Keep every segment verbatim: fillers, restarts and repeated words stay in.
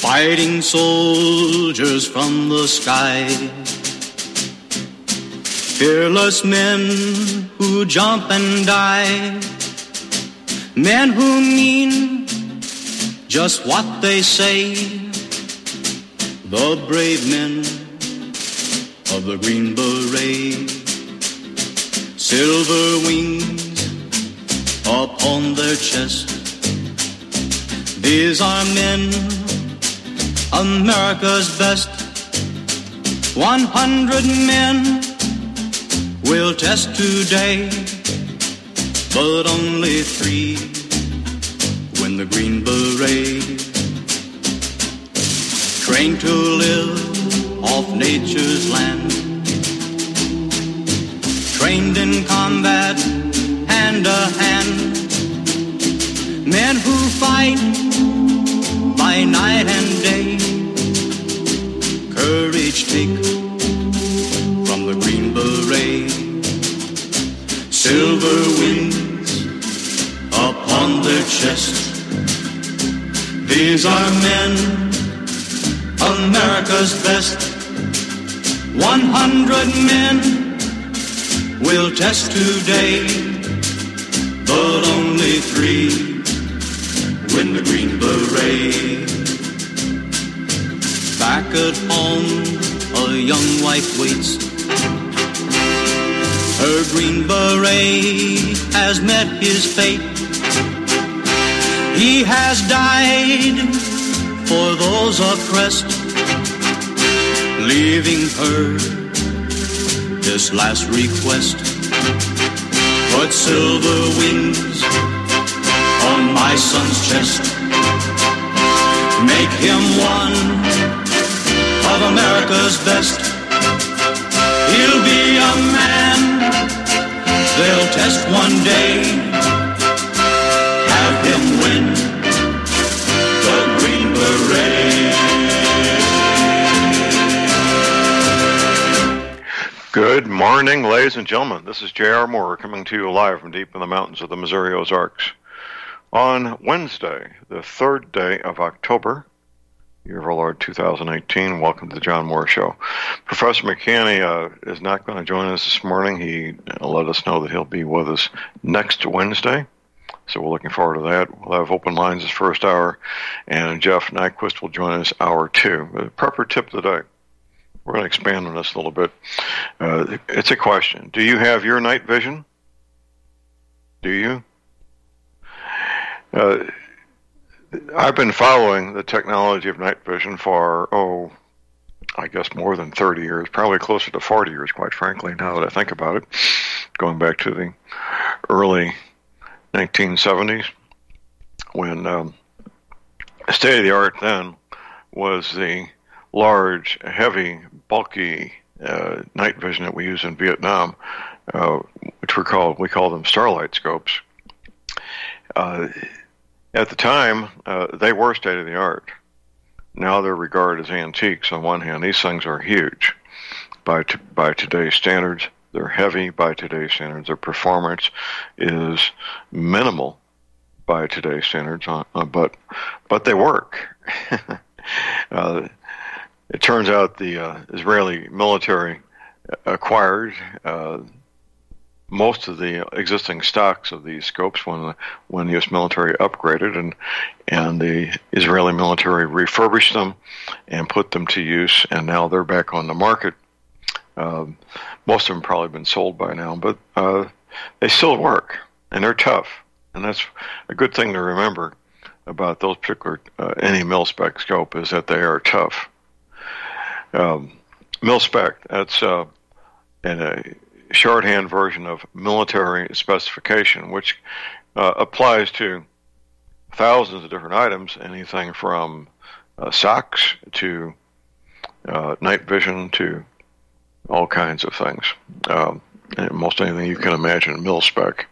fighting soldiers from the sky. Fearless men who jump and die. Men who mean just what they say. The brave men of the Green Beret. Silver wings upon their chest. These are men, America's best. One hundred men will test today, but only three win the Green Beret. Trained to live off nature's land. Trained in combat, hand to hand. Men who fight by night and day. Courage take from the Green Beret. Silver wings upon their chest. These are men, America's best. One hundred men will test today, but only three win the Green Beret. Back at home, a young wife waits. Her Green Beret has met his fate. He has died for those oppressed, leaving her this last request. Put silver wings on my son's chest. Make him one of America's best. He'll be a man they'll test one day. Have him win the Green Beret. Good morning, ladies and gentlemen. This is J R. Moore coming to you live from deep in the mountains of the Missouri Ozarks. On Wednesday, the third day of October, year of our Lord two thousand eighteen, welcome to the John Moore Show. Professor McCanny uh, is not going to join us this morning. He uh, let us know that he'll be with us next Wednesday, so we're looking forward to that. We'll have open lines this first hour, and Jeff Nyquist will join us hour two. The prepper tip of the day. We're going to expand on this a little bit. Uh, it's a question. Do you have your night vision? Do you? Uh, I've been following the technology of night vision for, oh, I guess more than thirty years, probably closer to forty years, quite frankly, now that I think about it, going back to the early nineteen seventies, when um, state-of-the-art then was the large, heavy, bulky uh, night vision that we use in Vietnam, uh, which we call we call them starlight scopes. Uh, at the time, uh, they were state of the art. Now they're regarded as antiques. On one hand, these things are huge by t- by today's standards. They're heavy by today's standards. Their performance is minimal by today's standards, uh, but but they work. uh, It turns out the uh, Israeli military acquired uh, most of the existing stocks of these scopes when the, when the U S military upgraded, and and the Israeli military refurbished them and put them to use, and now they're back on the market. Uh, most of them probably been sold by now, but uh, they still work, and they're tough, and that's a good thing to remember about those particular uh, any mil-spec scope, is that they are tough. Um, mil-spec, that's uh, in a shorthand version of military specification, which uh, applies to thousands of different items, anything from uh, socks to uh, night vision to all kinds of things. Um, and most anything you can imagine, mil-spec.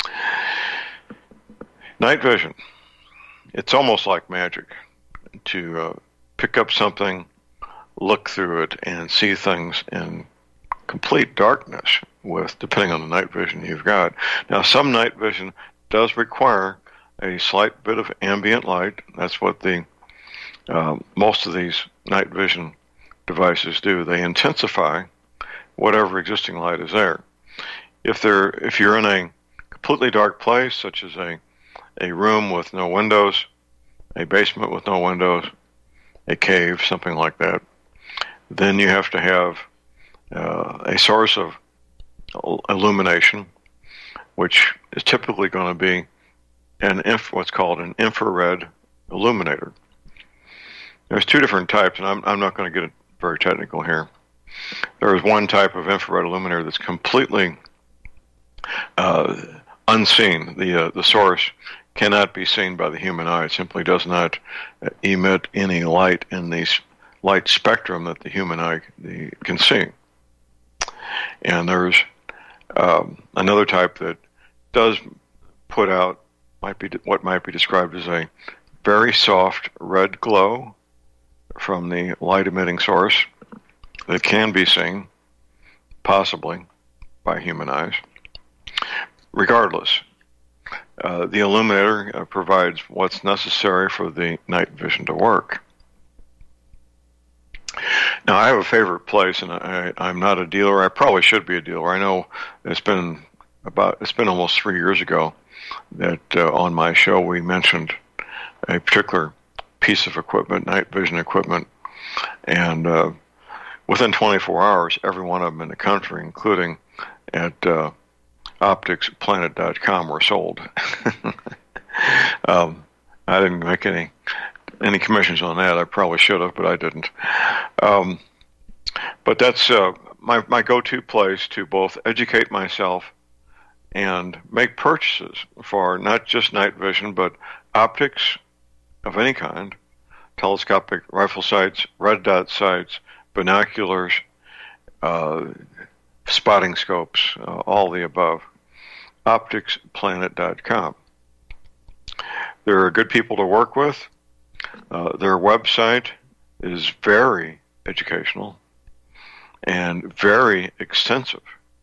Night vision, it's almost like magic to uh, pick up something, look through it, and see things in complete darkness with, depending on the night vision you've got. Now, some night vision does require a slight bit of ambient light. That's what the uh, most of these night vision devices do. They intensify whatever existing light is there. If they're if you're in a completely dark place, such as a a room with no windows, a basement with no windows, a cave, something like that, then you have to have uh, a source of illumination, which is typically going to be an inf- what's called an infrared illuminator. There's two different types, and I'm, I'm not going to get very technical here. There is one type of infrared illuminator that's completely uh, unseen. The uh, the source cannot be seen by the human eye. It simply does not uh, emit any light in the light spectrum that the human eye the, can see. And there's um, another type that does put out might be what might be described as a very soft red glow from the light emitting source that can be seen, possibly, by human eyes. Regardless, uh, the illuminator uh, provides what's necessary for the night vision to work. Now, I have a favorite place, and I, I'm not a dealer. I probably should be a dealer. I know it's been about it's been almost three years ago that uh, on my show we mentioned a particular piece of equipment, night vision equipment, and uh, within twenty-four hours, every one of them in the country, including at uh, optics planet dot com, were sold. um, I didn't make any any commissions on that. I probably should have, but I didn't. Um, but that's uh, my my go-to place to both educate myself and make purchases for not just night vision, but optics of any kind, telescopic rifle sights, red dot sights, binoculars, uh, spotting scopes, uh, all the above. optics planet dot com. They're good people to work with. Uh, their website is very educational and very extensive.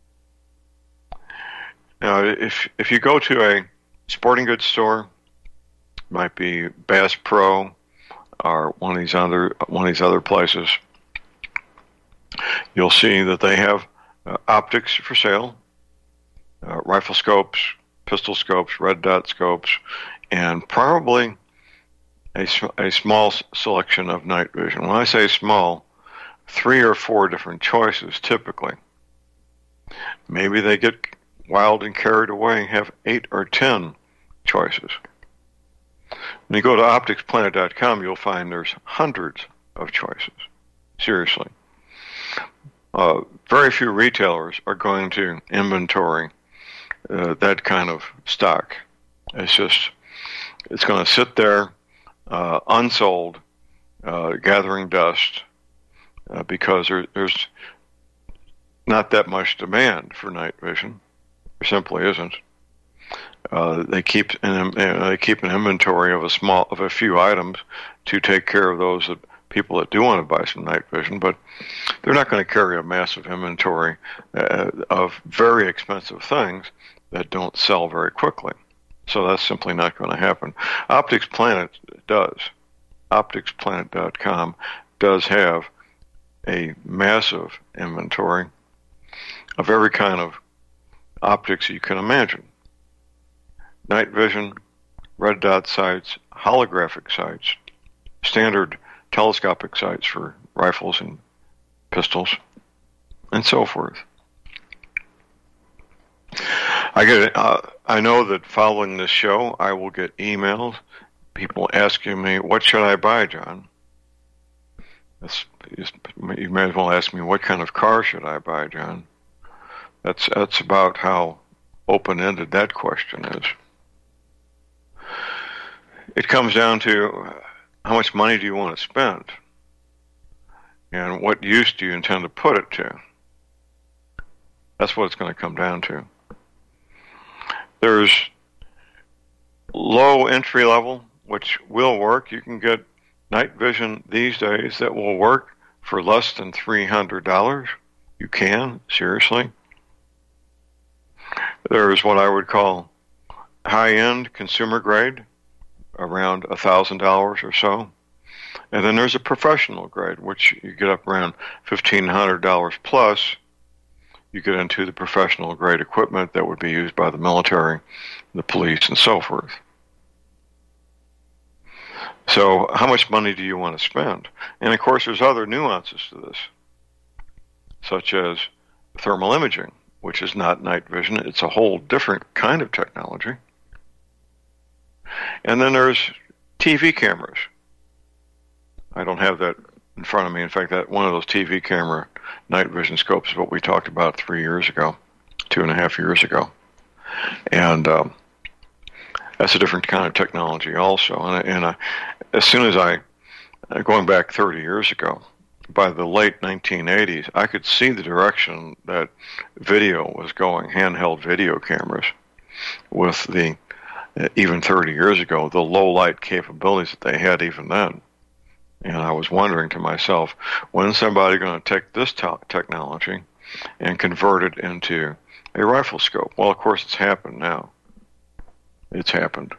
Now, if if you go to a sporting goods store, it might be Bass Pro or one of these other one of these other places, you'll see that they have uh, optics for sale, uh, rifle scopes, pistol scopes, red dot scopes, and probably a, a small selection of night vision. When I say small, three or four different choices typically. Maybe they get wild and carried away and have eight or ten choices. When you go to optics planet dot com, you'll find there's hundreds of choices. Seriously. Uh, very few retailers are going to inventory uh, that kind of stock. It's just, it's going to sit there uh, unsold, uh, gathering dust, uh, because there, there's not that much demand for night vision. There simply isn't. Uh, they keep an, uh, they keep an inventory of a small of a few items to take care of those that people that do want to buy some night vision, but they're not going to carry a massive inventory uh, of very expensive things that don't sell very quickly. So that's simply not going to happen. Optics Planet does. optics planet dot com does have a massive inventory of every kind of optics you can imagine. Night vision, red dot sights, holographic sights, standard telescopic sights for rifles and pistols, and so forth. I get. Uh, I know that following this show, I will get emails, people asking me, "What should I buy, John?" That's, you may as well ask me, "What kind of car should I buy, John?" That's that's about how open-ended that question is. It comes down to how much money do you want to spend, and what use do you intend to put it to? That's what it's going to come down to. There's low entry level, which will work. You can get night vision these days that will work for less than three hundred dollars. You can, seriously. There's what I would call high-end consumer grade, around one thousand dollars or so. And then there's a professional grade, which you get up around fifteen hundred dollars plus. You get into the professional grade equipment that would be used by the military, the police, and so forth. So how much money do you want to spend? And of course, there's other nuances to this, such as thermal imaging, which is not night vision. It's a whole different kind of technology. And then there's T V cameras. I don't have that in front of me. In fact, that one of those T V camera night vision scopes is what we talked about three years ago, two and a half years ago. And um, that's a different kind of technology also. And, I, and I, as soon as I, going back thirty years ago, by the late nineteen eighties, I could see the direction that video was going, handheld video cameras, with the, even thirty years ago, the low light capabilities that they had even then. And I was wondering to myself, when's somebody going to take this te- technology and convert it into a rifle scope? Well, of course, it's happened now. It's happened.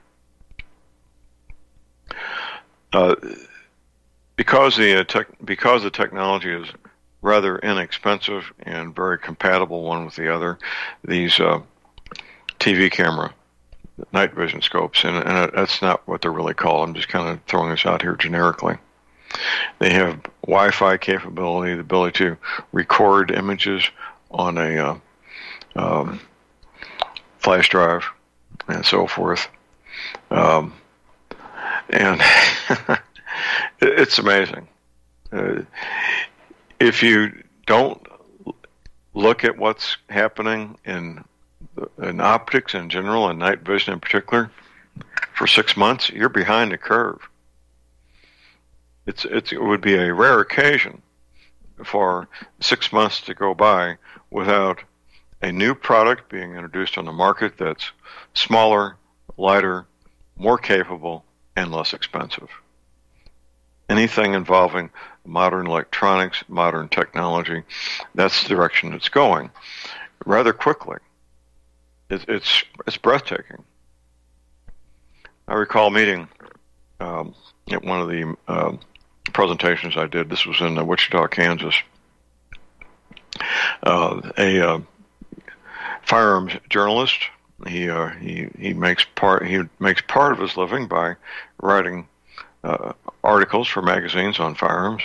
Uh, because the uh, tech, because the technology is rather inexpensive and very compatible one with the other, these uh, T V camera night vision scopes, and, and that's not what they're really called. I'm just kind of throwing this out here generically. They have Wi-Fi capability, the ability to record images on a uh, um, flash drive, and so forth. Um, and it's amazing. Uh, if you don't look at what's happening in, in optics in general, and night vision in particular, for six months, you're behind the curve. It's, it's, it would be a rare occasion for six months to go by without a new product being introduced on the market that's smaller, lighter, more capable, and less expensive. Anything involving modern electronics, modern technology, that's the direction it's going rather quickly. It, it's, it's breathtaking. I recall meeting um, at one of the uh, presentations I did. This was in uh, Wichita, Kansas. Uh, a uh, firearms journalist. He uh, he he makes part he makes part of his living by writing uh, articles for magazines on firearms.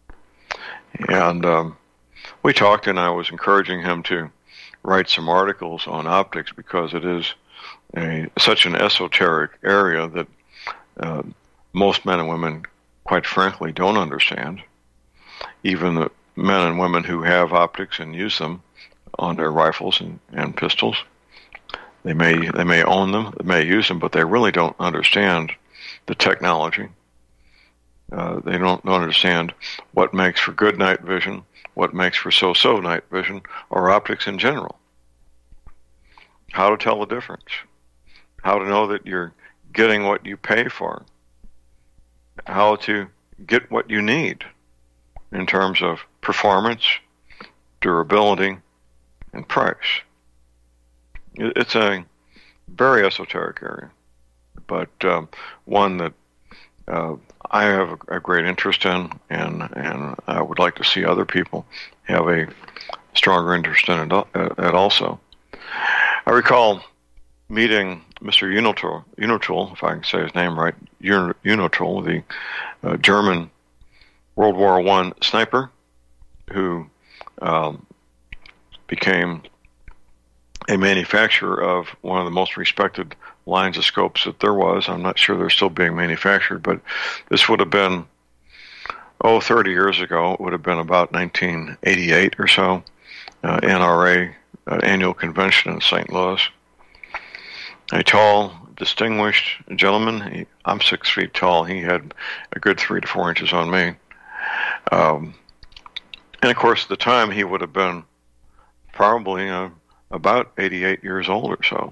And um, we talked, and I was encouraging him to write some articles on optics because it is a such an esoteric area that uh, most men and women, quite frankly, don't understand. Even the men and women who have optics and use them on their rifles and, and pistols, they may they may own them, they may use them, but they really don't understand the technology. Uh, they don't, don't understand what makes for good night vision, what makes for so-so night vision, or optics in general. How to tell the difference. How to know that you're getting what you pay for. How to get what you need in terms of performance, durability, and price. It's a very esoteric area, but um, one that uh, I have a, a great interest in, and, and I would like to see other people have a stronger interest in it, uh, it also. I recall meeting Mister Unotul, Unotul, if I can say his name right, Unotul, the uh, German World War One sniper who um, became a manufacturer of one of the most respected lines of scopes that there was. I'm not sure they're still being manufactured, but this would have been, oh, thirty years ago. It would have been about nineteen eighty-eight or so, uh, N R A uh, annual convention in Saint Louis. A tall, distinguished gentleman. He, I'm six feet tall. He had a good three to four inches on me. Um, and of course, at the time, he would have been probably uh, about eighty-eight years old or so.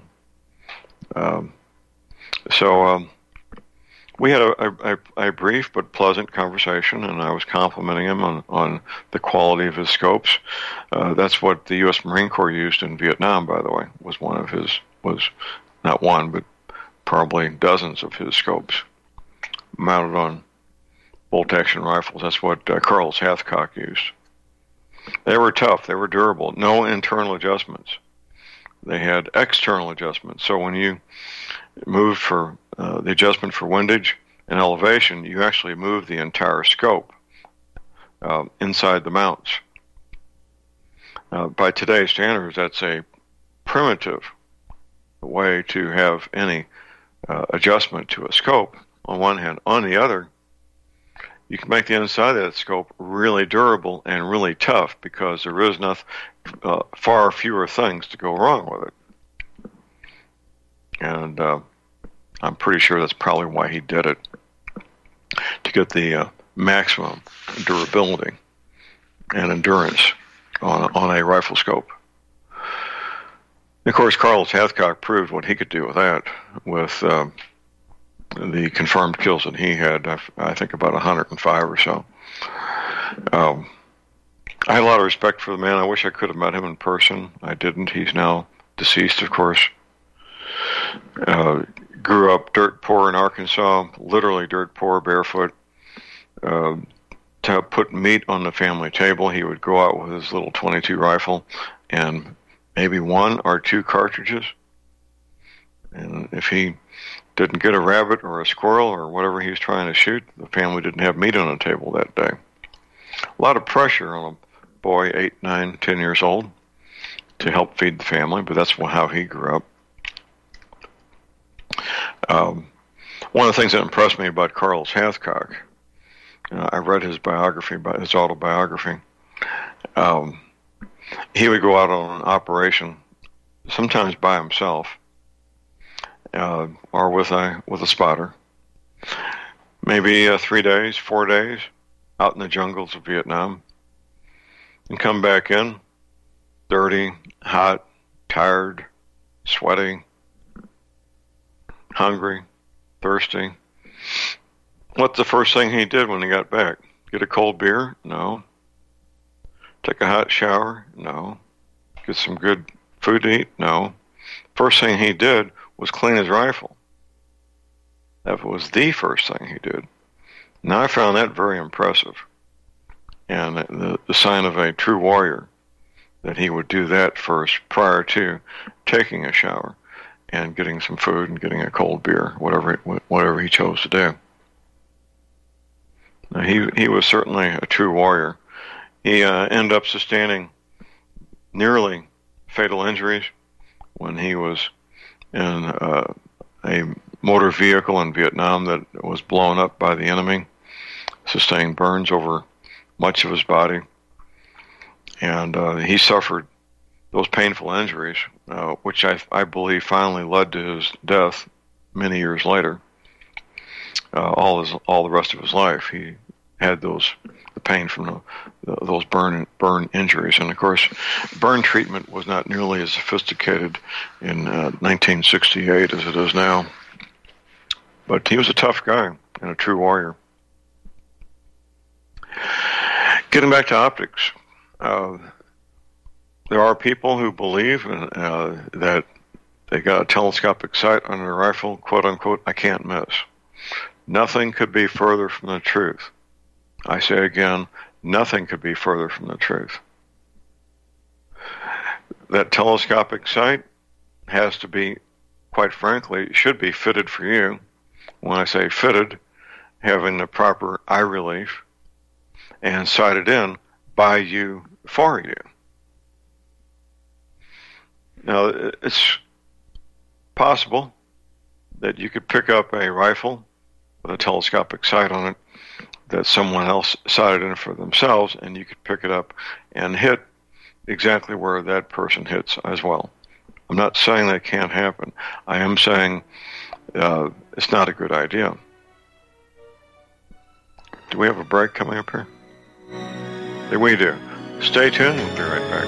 Um, so um, we had a, a, a brief but pleasant conversation, and I was complimenting him on, on the quality of his scopes. Uh, that's what the U S Marine Corps used in Vietnam, by the way, was one of his, was not one, but probably dozens of his scopes mounted on bolt-action rifles. That's what uh, Carlos Hathcock used. They were tough. They were durable. No internal adjustments. They had external adjustments. So when you moved for uh, the adjustment for windage and elevation, you actually moved the entire scope uh, inside the mounts. Uh, by today's standards, that's a primitive way to have any uh, adjustment to a scope on one hand. On the other, you can make the inside of that scope really durable and really tough because there is enough, uh, far fewer things to go wrong with it. And uh, I'm pretty sure that's probably why he did it, to get the uh, maximum durability and endurance on, on a rifle scope. Of course, Carlos Hathcock proved what he could do with that, with uh, the confirmed kills that he had, I think about one hundred five or so. Um, I had a lot of respect for the man. I wish I could have met him in person. I didn't. He's now deceased, of course. Uh, grew up dirt poor in Arkansas, literally dirt poor, barefoot. Uh, to put meat on the family table, he would go out with his little twenty-two rifle and maybe one or two cartridges. And if he didn't get a rabbit or a squirrel or whatever he was trying to shoot, the family didn't have meat on the table that day. A lot of pressure on a boy, eight, nine, ten years old, to help feed the family, but that's how he grew up. Um, one of the things that impressed me about Carlos Hathcock, uh, I read his biography, his autobiography. Um, he would go out on an operation, sometimes by himself, uh, or with a with a spotter. Maybe uh, three days, four days, out in the jungles of Vietnam, and come back in, dirty, hot, tired, sweaty, hungry, thirsty. What's the first thing he did when he got back? Get a cold beer? No. Take a hot shower? No. Get some good food to eat? No. First thing he did was clean his rifle. That was the first thing he did. Now, I found that very impressive, and the, the sign of a true warrior, that he would do that first prior to taking a shower and getting some food and getting a cold beer, whatever whatever he chose to do. Now, he he was certainly a true warrior. He uh, ended up sustaining nearly fatal injuries when he was in uh, a motor vehicle in Vietnam that was blown up by the enemy, sustained burns over much of his body, and uh, he suffered those painful injuries, uh, which I, I believe finally led to his death many years later. Uh, all his all the rest of his life, he had those the pain from the, the, those burn burn injuries, and of course, burn treatment was not nearly as sophisticated in uh, nineteen sixty-eight as it is now. But he was a tough guy and a true warrior. Getting back to optics, uh, there are people who believe uh, that they got a telescopic sight on their rifle, quote unquote, I can't miss. Nothing could be further from the truth. I say again, nothing could be further from the truth. That telescopic sight has to be, quite frankly, should be fitted for you. When I say fitted, having the proper eye relief and sighted in by you, for you. Now, it's possible that you could pick up a rifle with a telescopic sight on it that someone else sighted in for themselves, and you could pick it up and hit exactly where that person hits as well. I'm not saying that can't happen. I am saying uh, it's not a good idea. Do we have a break coming up here? There we do. Stay tuned. We'll be right back.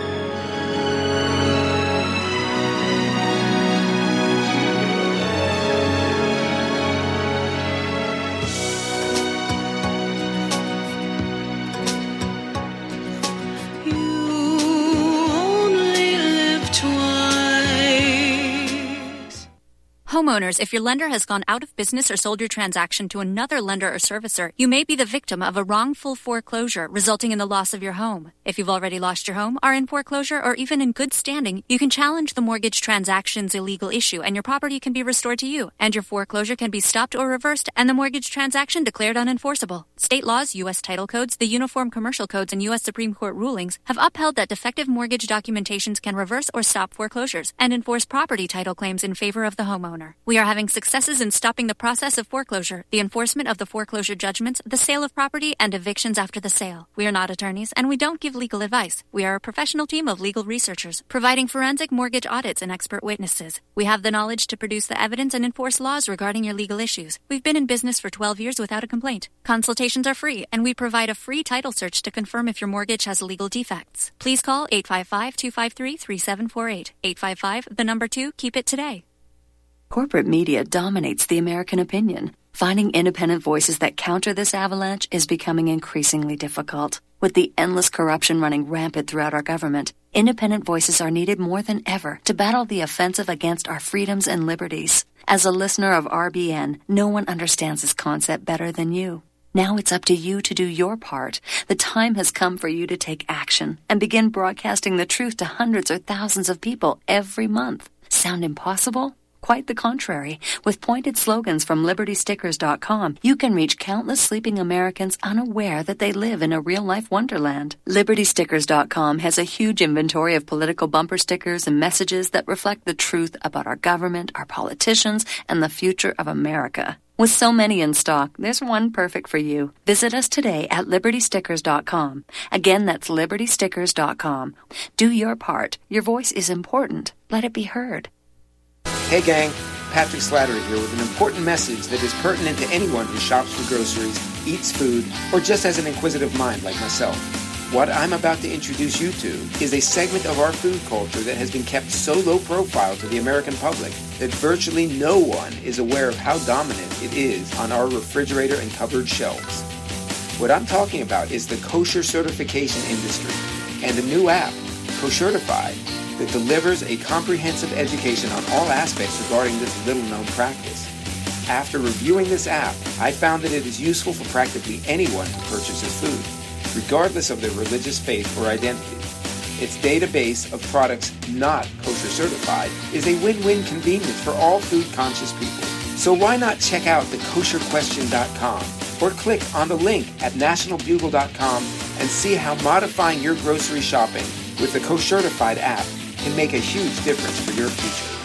Homeowners, if your lender has gone out of business or sold your transaction to another lender or servicer, you may be the victim of a wrongful foreclosure, resulting in the loss of your home. If you've already lost your home, are in foreclosure, or even in good standing, you can challenge the mortgage transaction's illegal issue, and your property can be restored to you, and your foreclosure can be stopped or reversed, and the mortgage transaction declared unenforceable. State laws, U S title codes, the Uniform Commercial Codes, and U S Supreme Court rulings have upheld that defective mortgage documentations can reverse or stop foreclosures and enforce property title claims in favor of the homeowner. We are having successes in stopping the process of foreclosure, the enforcement of the foreclosure judgments, the sale of property, and evictions after the sale. We are not attorneys, and we don't give legal advice. We are a professional team of legal researchers, providing forensic mortgage audits and expert witnesses. We have the knowledge to produce the evidence and enforce laws regarding your legal issues. We've been in business for twelve years without a complaint. Consultations are free, and we provide a free title search to confirm if your mortgage has legal defects. Please call eight five five, two five three, three seven four eight. eight five five, the number two, keep it today. Corporate media dominates the American opinion. Finding independent voices that counter this avalanche is becoming increasingly difficult. With the endless corruption running rampant throughout our government, independent voices are needed more than ever to battle the offensive against our freedoms and liberties. As a listener of R B N, no one understands this concept better than you. Now it's up to you to do your part. The time has come for you to take action and begin broadcasting the truth to hundreds or thousands of people every month. Sound impossible? Quite the contrary. With pointed slogans from Liberty Stickers dot com, you can reach countless sleeping Americans unaware that they live in a real-life wonderland. Liberty Stickers dot com has a huge inventory of political bumper stickers and messages that reflect the truth about our government, our politicians, and the future of America. With so many in stock, there's one perfect for you. Visit us today at Liberty Stickers dot com. Again, that's Liberty Stickers dot com. Do your part. Your voice is important. Let it be heard. Hey gang, Patrick Slattery here with an important message that is pertinent to anyone who shops for groceries, eats food, or just has an inquisitive mind like myself. What I'm about to introduce you to is a segment of our food culture that has been kept so low profile to the American public that virtually no one is aware of how dominant it is on our refrigerator and cupboard shelves. What I'm talking about is the kosher certification industry and a new app, Koshertified, that delivers a comprehensive education on all aspects regarding this little-known practice. After reviewing this app, I found that it is useful for practically anyone who purchases food, regardless of their religious faith or identity. Its database of products not kosher certified is a win-win convenience for all food-conscious people. So why not check out the kosher question dot com or click on the link at national bugle dot com and see how modifying your grocery shopping with the Koshertified app can make a huge difference for your future.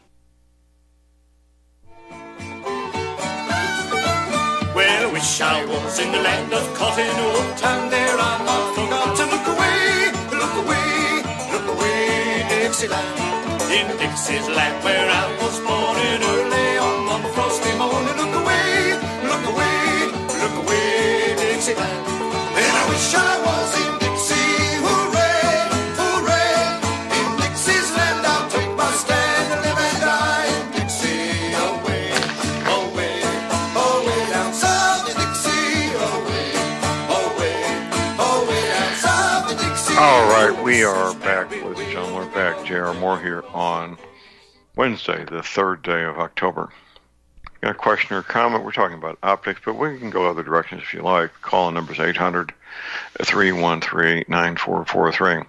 Well, I wish I was in the land of cotton wool, and there I not forgot to look away, look away, look away, Dixieland. In Dixie's land where I was born in early on one frosty morning, look away, look away, look away, Dixieland. And I wish I was in Dixie, hooray, hooray. In Dixie's land I'll take my stand and live and die in Dixie, away, away, away down south in Dixie, away, away, away down south in Dixie. All right, we are back, ladies and gentlemen. We're back. J R Moore here on Wednesday, the third day of October. Got a question or comment? We're talking about optics, but we can go other directions if you like. Call in numbers eight hundred, three one three, nine four four three.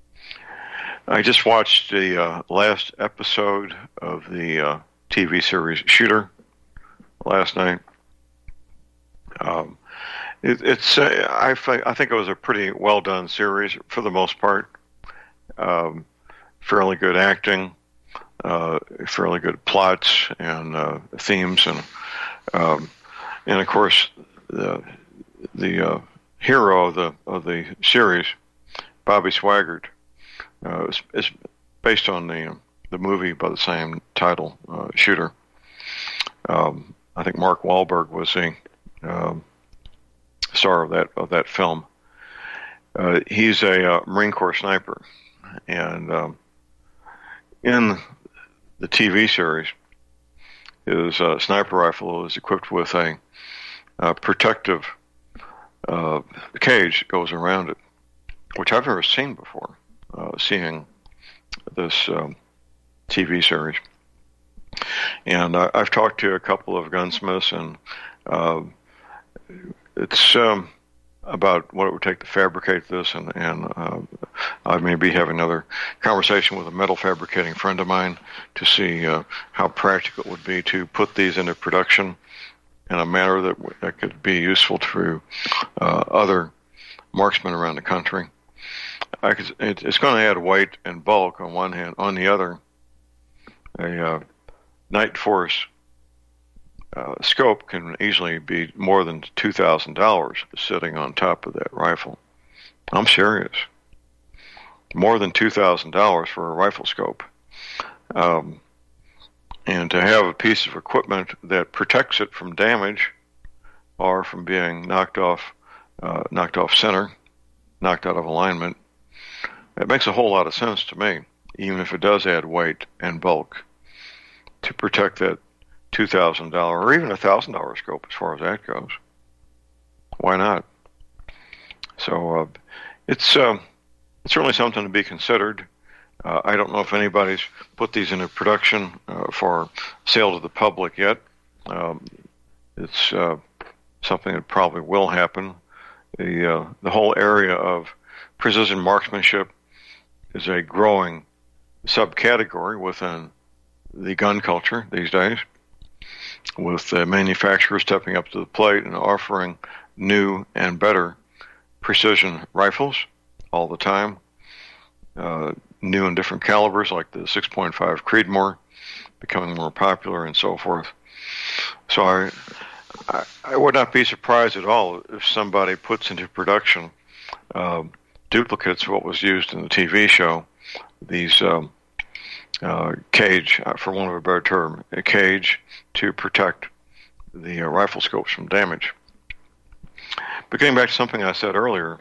I just watched the uh, last episode of the uh, T V series Shooter last night. Um, it, it's uh, I, I think it was a pretty well done series for the most part. Um, fairly good acting. Uh, fairly good plots and uh, themes, and um, and of course the the uh, hero of the of the series, Bobby Swaggart, uh, is, is based on the the movie by the same title, uh, Shooter. Um, I think Mark Wahlberg was the um, star of that of that film. Uh, he's a uh, Marine Corps sniper, and um, in the T V series, his uh, sniper rifle is equipped with a uh, protective uh, cage that goes around it, which I've never seen before, uh, seeing this um, T V series. And uh, I've talked to a couple of gunsmiths, and uh, it's um, about what it would take to fabricate this, and, and uh, I may be having another conversation with a metal fabricating friend of mine to see uh, how practical it would be to put these into production in a manner that, w- that could be useful to uh, other marksmen around the country. I could, it, it's going to add weight and bulk on one hand. On the other, a uh, Night Force uh, scope can easily be more than two thousand dollars sitting on top of that rifle. I'm serious. More than two thousand dollars for a rifle scope. Um, and to have a piece of equipment that protects it from damage or from being knocked off, uh, knocked off center, knocked out of alignment, it makes a whole lot of sense to me, even if it does add weight and bulk, to protect that two thousand dollars or even a one thousand dollars scope as far as that goes. Why not? So uh, it's, uh, it's certainly something to be considered. Uh, I don't know if anybody's put these into production uh, for sale to the public yet. Um, it's uh, something that probably will happen. The uh, the whole area of precision marksmanship is a growing subcategory within the gun culture these days, with uh, manufacturers stepping up to the plate and offering new and better precision rifles all the time. Uh, new and different calibers like the six point five Creedmoor becoming more popular and so forth. So I, I, I would not be surprised at all if somebody puts into production uh, duplicates of what was used in the T V show, these um, uh, cage, uh, for want of a better term, a cage to protect the uh, rifle scopes from damage. But getting back to something I said earlier,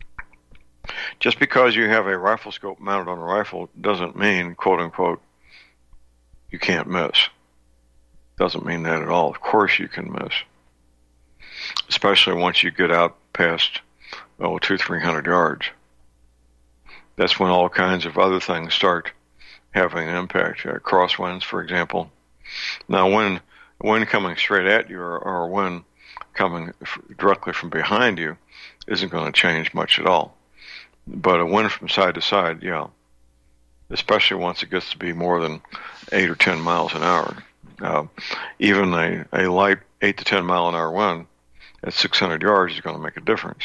just because you have a rifle scope mounted on a rifle doesn't mean, quote unquote, you can't miss. Doesn't mean that at all. Of course you can miss, especially once you get out past oh two, three hundred yards. That's when all kinds of other things start having an impact. Uh, crosswinds, for example. Now, when wind coming straight at you or, or wind coming f- directly from behind you isn't going to change much at all. But a wind from side to side, yeah, especially once it gets to be more than eight or ten miles an hour. Uh, even a, a light eight to ten mile an hour wind at six hundred yards is going to make a difference.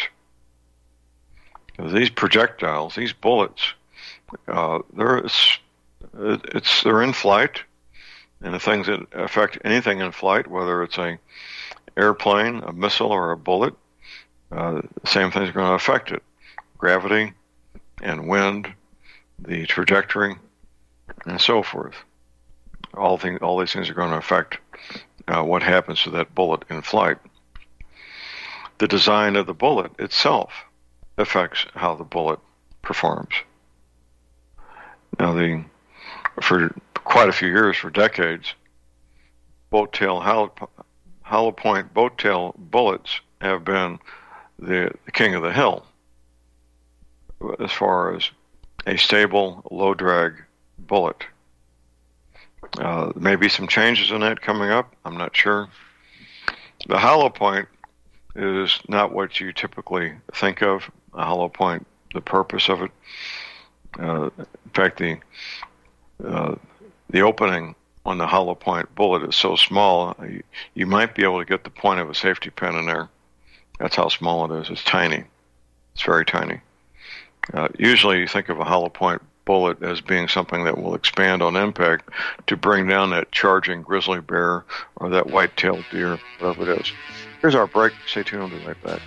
These projectiles, these bullets, uh, they're it's, it's they're in flight, and the things that affect anything in flight, whether it's a airplane, a missile, or a bullet, uh, the same things are going to affect it. Gravity and wind, the trajectory, and so forth. All things, all these things are going to affect uh, what happens to that bullet in flight. The design of the bullet itself affects how the bullet performs. Now, the for quite a few years, for decades, boat tail hollow, hollow point boat tail bullets have been the, the king of the hill as far as a stable, low drag bullet. Uh, maybe some changes in that coming up. I'm not sure. The hollow point is not what you typically think of. A hollow point, the purpose of it. Uh, in fact, the uh, the opening on the hollow point bullet is so small, you, you might be able to get the point of a safety pin in there. That's how small it is. It's tiny. It's very tiny. Uh, usually you think of a hollow point bullet as being something that will expand on impact to bring down that charging grizzly bear or that white-tailed deer, whatever it is. Here's our break. Stay tuned. I'll be right back.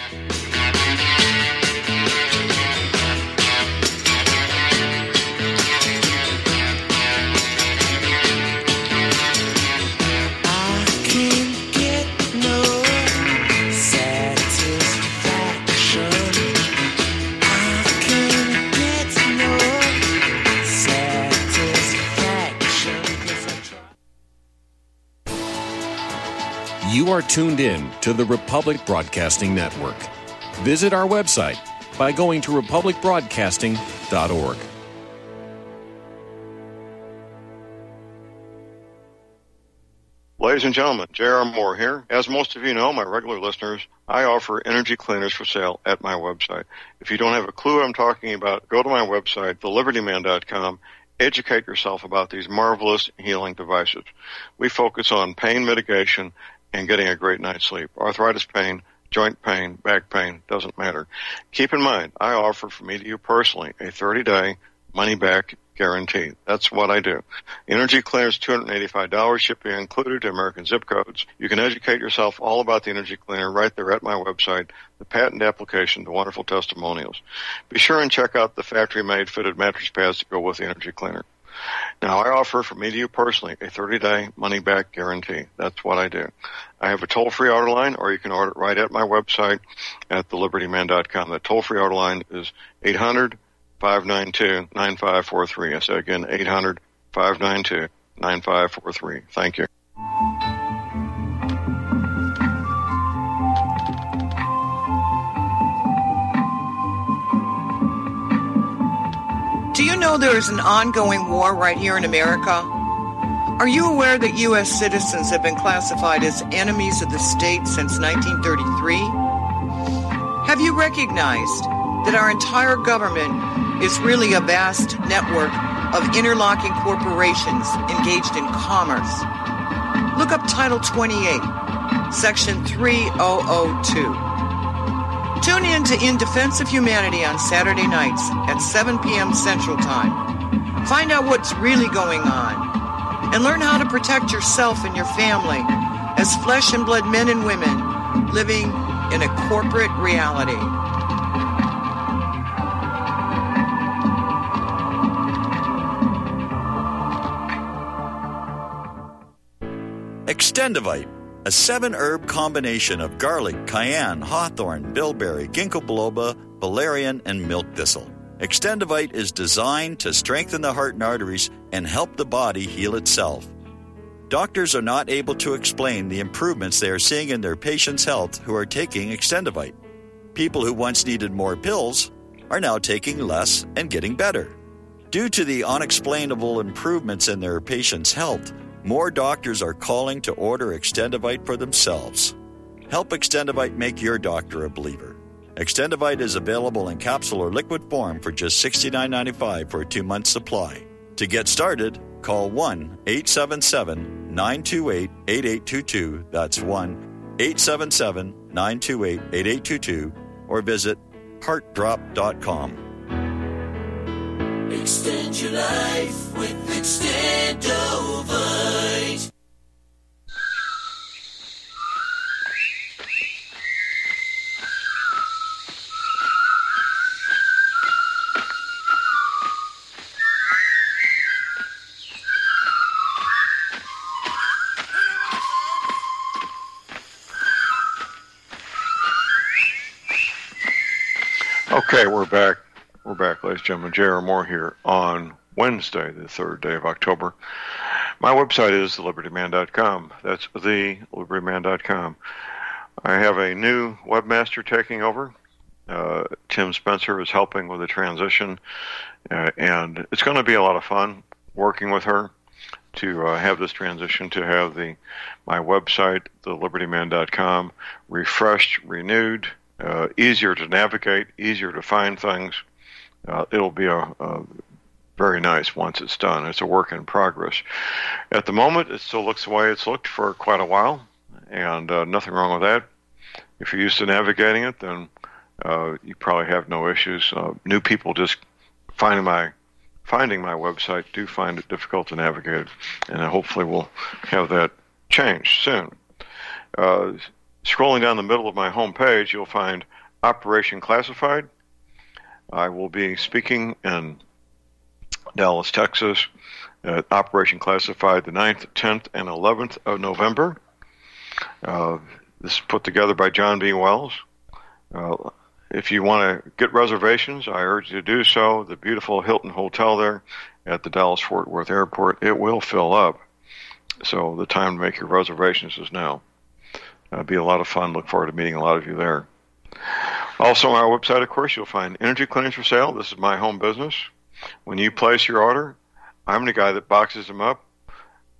You are tuned in to the Republic Broadcasting Network. Visit our website by going to republic broadcasting dot org. Ladies and gentlemen, J R. Moore here. As most of you know, my regular listeners, I offer energy cleaners for sale at my website. If you don't have a clue what I'm talking about, go to my website, the liberty man dot com. Educate yourself about these marvelous healing devices. We focus on pain mitigation and getting a great night's sleep. Arthritis pain, joint pain, back pain, doesn't matter. Keep in mind, I offer for me to you personally a thirty-day money-back guarantee. That's what I do. Energy cleaners, two hundred eighty-five dollars, shipping included to American zip codes. You can educate yourself all about the energy cleaner right there at my website, the patent application, the wonderful testimonials. Be sure and check out the factory-made fitted mattress pads to go with the energy cleaner. Now, I offer for me to you personally a thirty-day money-back guarantee. That's what I do. I have a toll-free order line, or you can order it right at my website at the liberty man dot com. That toll-free order line is eight hundred, five nine two, nine five four three. I say again, eight hundred, five nine two, nine five four three. Thank you. Do you know there is an ongoing war right here in America? Are you aware that U S citizens have been classified as enemies of the state since nineteen thirty-three? Have you recognized that our entire government is really a vast network of interlocking corporations engaged in commerce? Look up Title twenty-eight, Section three thousand two. Tune in to In Defense of Humanity on Saturday nights at seven p.m. Central Time. Find out what's really going on and learn how to protect yourself and your family as flesh and blood men and women living in a corporate reality. Extendivite, a seven-herb combination of garlic, cayenne, hawthorn, bilberry, ginkgo biloba, valerian, and milk thistle. Extendivite is designed to strengthen the heart and arteries and help the body heal itself. Doctors are not able to explain the improvements they are seeing in their patients' health who are taking Extendivite. People who once needed more pills are now taking less and getting better. Due to the unexplainable improvements in their patients' health, more doctors are calling to order Extendivite for themselves. Help Extendivite make your doctor a believer. Extendivite is available in capsule or liquid form for just sixty-nine ninety-five for a two-month supply. To get started, call one eight seven seven, nine two eight, eight eight two two. That's one eight seven seven, nine two eight, eight eight two two, or visit heart drop dot com. Extend your life with Extendovite. Okay, we're back. We're back, ladies and gentlemen. J R. Moore here on Wednesday, the third day of October. My website is the liberty man dot com. That's the liberty man dot com. I have a new webmaster taking over. Uh, Tim Spencer is helping with the transition, uh, and it's going to be a lot of fun working with her to uh, have this transition, to have the my website, the liberty man dot com, refreshed, renewed, uh, easier to navigate, easier to find things. Uh, it'll be a, a very nice once it's done. It's a work in progress. At the moment, it still looks the way it's looked for quite a while, and uh, nothing wrong with that. If you're used to navigating it, then uh, you probably have no issues. Uh, new people just finding my finding my website do find it difficult to navigate, and hopefully we'll have that changed soon. Uh, scrolling down the middle of my home page, you'll find Operation Classified. I will be speaking in Dallas, Texas, at Operation Classified the ninth, tenth, and eleventh of November. Uh, this is put together by John B. Wells. Uh, if you want to get reservations, I urge you to do so. The beautiful Hilton Hotel there at the Dallas-Fort Worth Airport, it will fill up. So the time to make your reservations is now. It'll be a lot of fun. Look forward to meeting a lot of you there. Also on our website, of course, you'll find energy cleaners for sale. This is my home business. When you place your order, I'm the guy that boxes them up,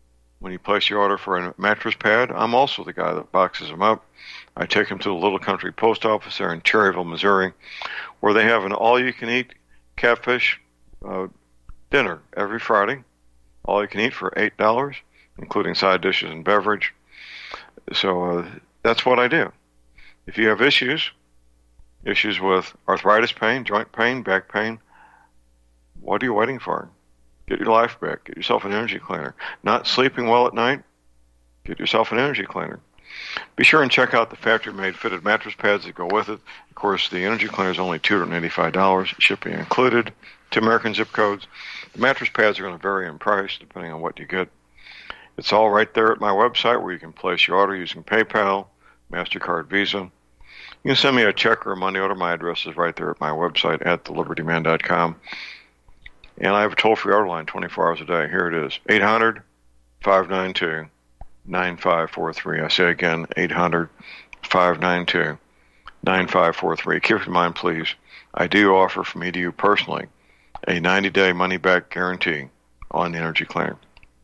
when you place your order for a mattress pad, I'm also the guy that boxes them up. I take them to the Little Country Post Office there in Cherryville, Missouri, where they have an all-you-can-eat catfish uh, dinner every Friday. All you can eat for eight dollars, including side dishes and beverage. So uh, that's what I do. If you have issues, issues with arthritis pain, joint pain, back pain, what are you waiting for? Get your life back. Get yourself an energy cleaner. Not sleeping well at night? Get yourself an energy cleaner. Be sure and check out the factory-made fitted mattress pads that go with it. Of course, the energy cleaner is only two hundred eighty-five dollars, shipping included, to American zip codes. The mattress pads are going to vary in price depending on what you get. It's all right there at my website where you can place your order using PayPal, MasterCard, Visa. You can send me a check or a money order. My address is right there at my website at the liberty man dot com. And I have a toll-free order line twenty-four hours a day. Here it is, eight hundred, five nine two, nine five four three. I say again, eight hundred, five nine two, nine five four three. Keep in mind, please, I do offer from me to you personally a ninety-day money-back guarantee on the energy cleaner.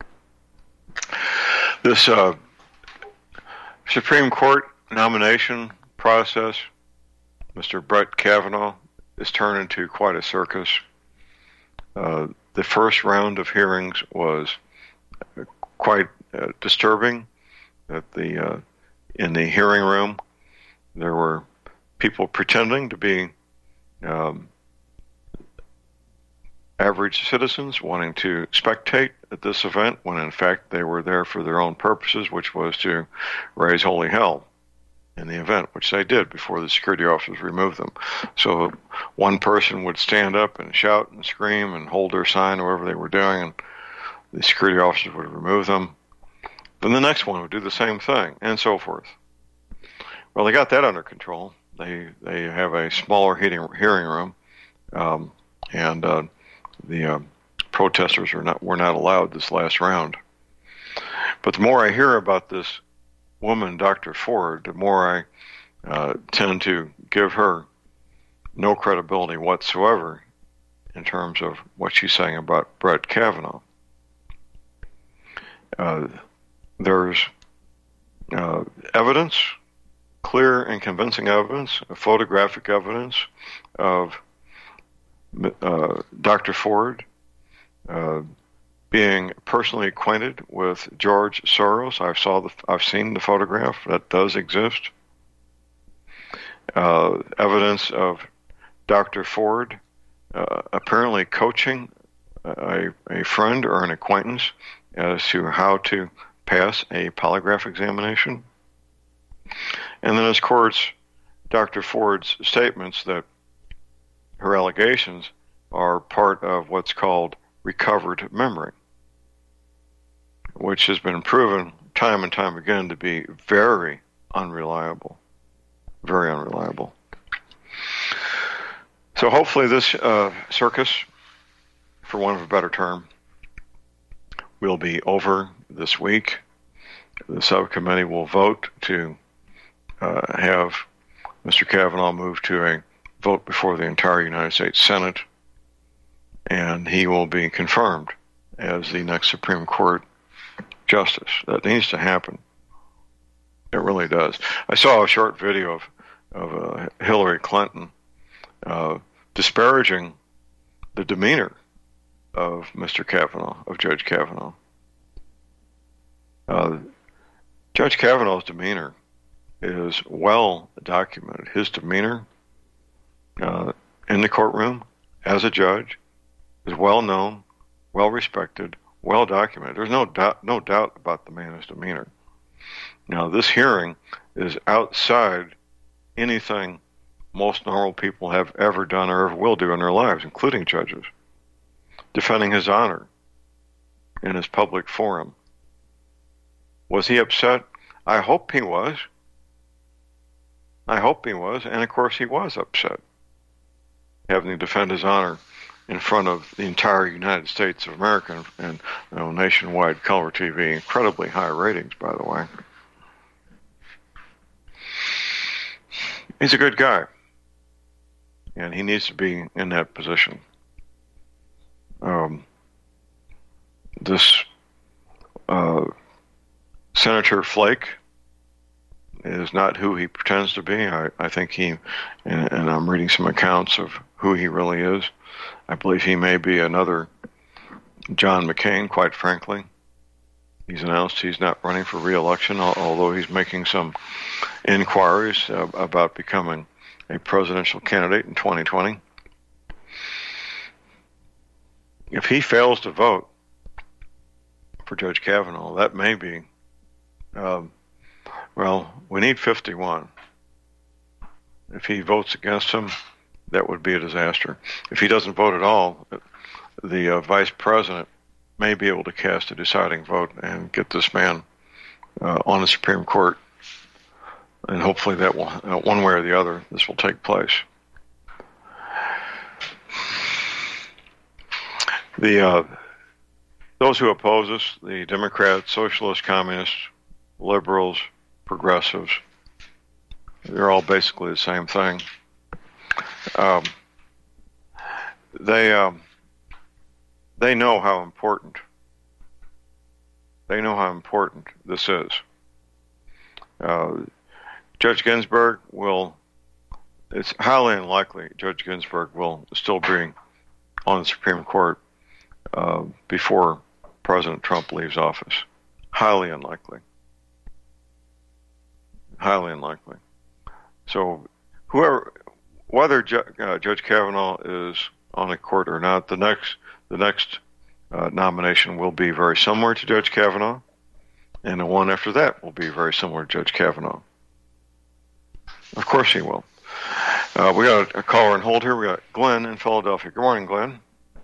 This uh, Supreme Court nomination process, Mister Brett Kavanaugh, is turned into quite a circus. Uh, the first round of hearings was quite uh, disturbing. That the uh, in the hearing room, there were people pretending to be um, average citizens wanting to spectate at this event when in fact they were there for their own purposes, which was to raise holy hell in the event, which they did before the security officers removed them. So one person would stand up and shout and scream and hold their sign or whatever they were doing, and the security officers would remove them. Then the next one would do the same thing, and so forth. Well, they got that under control. They they have a smaller heating, hearing room, um, and uh, the uh, protesters are not were not allowed this last round. But the more I hear about this woman, Doctor Ford, the more I uh, tend to give her no credibility whatsoever in terms of what she's saying about Brett Kavanaugh. Uh, there's uh, evidence, clear and convincing evidence, photographic evidence of uh, Doctor Ford uh, being personally acquainted with George Soros. I've saw the, I've seen the photograph that does exist. Uh, evidence of Doctor Ford uh, apparently coaching a, a friend or an acquaintance as to how to pass a polygraph examination. And then, of course, Doctor Ford's statements that her allegations are part of what's called recovered memory, which has been proven time and time again to be very unreliable. Very unreliable. So hopefully this uh, circus, for want of a better term, will be over this week. The subcommittee will vote to uh, have Mister Kavanaugh move to a vote before the entire United States Senate, and he will be confirmed as the next Supreme Court justice. That needs to happen. It really does. I saw a short video of, of uh, Hillary Clinton uh, disparaging the demeanor of Mister Kavanaugh, of Judge Kavanaugh. Uh, Judge Kavanaugh's demeanor is well documented. His demeanor uh, in the courtroom as a judge is well known, well respected, well documented. There's no doubt, no doubt about the man's demeanor. Now, this hearing is outside anything most normal people have ever done or ever will do in their lives, including judges. Defending his honor in his public forum. Was he upset? I hope he was. I hope he was, and of course he was upset, having to defend his honor in front of the entire United States of America and you know, nationwide color T V. Incredibly high ratings, by the way. He's a good guy, and he needs to be in that position. Um, this uh, Senator Flake is not who he pretends to be. I, I think he, and, and I'm reading some accounts of who he really is. I believe he may be another John McCain, quite frankly. He's announced he's not running for re-election, although he's making some inquiries uh, about becoming a presidential candidate in twenty twenty. If he fails to vote for Judge Kavanaugh, that may be, um, well, we need fifty-one. If he votes against him, that would be a disaster. If he doesn't vote at all, the uh, vice president may be able to cast a deciding vote and get this man uh, on the Supreme Court. And hopefully that will, uh, one way or the other, this will take place. The uh, those who oppose us, the Democrats, Socialists, Communists, Liberals, Progressives, they're all basically the same thing. Um, they um, they know how important they know how important this is. Uh, Judge Ginsburg will. It's highly unlikely Judge Ginsburg will still be on the Supreme Court uh, before President Trump leaves office. Highly unlikely. Highly unlikely. So, whoever, whether Ju- uh, Judge Kavanaugh is on the court or not, the next the next uh, nomination will be very similar to Judge Kavanaugh, and the one after that will be very similar to Judge Kavanaugh. Of course, he will. Uh, we got a caller on hold here. We got Glenn in Philadelphia. Good morning, Glenn.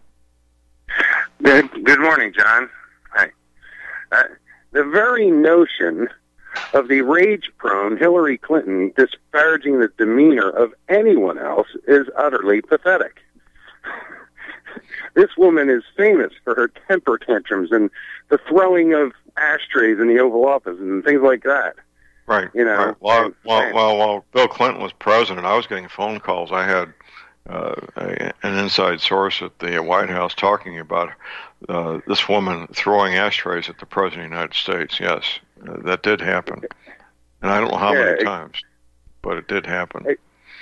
Good, good morning, John. Hi. Uh, the very notion of the rage-prone Hillary Clinton disparaging the demeanor of anyone else is utterly pathetic. This woman is famous for her temper tantrums and the throwing of ashtrays in the Oval Office and things like that. Right. You know, right. While, and, while, and, while, while Bill Clinton was president, I was getting phone calls. I had uh, a, an inside source at the White House talking about uh, this woman throwing ashtrays at the president of the United States. Yes, uh, that did happen. And I don't know how yeah, many it, times, but it did happen. It,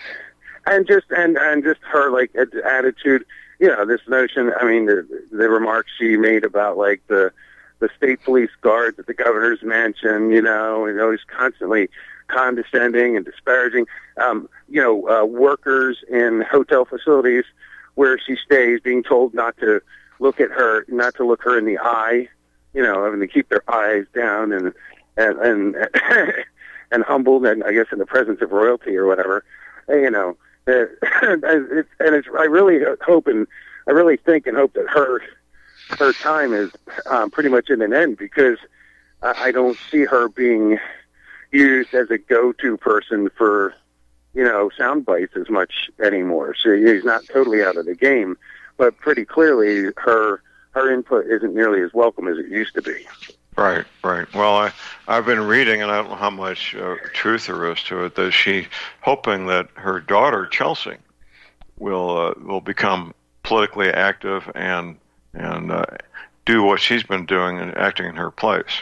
and just and, and just her like attitude, you know, this notion. I mean, the, the remarks she made about like the the state police guards at the governor's mansion, you know, and always constantly condescending and disparaging, um, you know, uh, workers in hotel facilities where she stays being told not to look at her, not to look her in the eye, you know, having to keep their eyes down and, and, and, and humbled, and I guess in the presence of royalty or whatever, and, you know, and it's, and it's, I really hope and I really think and hope that her, her time is um, pretty much in an end, because uh, I don't see her being used as a go-to person for, you know, sound bites as much anymore. She's not totally out of the game, but pretty clearly her her input isn't nearly as welcome as it used to be. Right, right. Well, I, I've been reading, and I don't know how much uh, truth there is to it, that she's hoping that her daughter, Chelsea, will uh, will become politically active and and uh, do what she's been doing and acting in her place.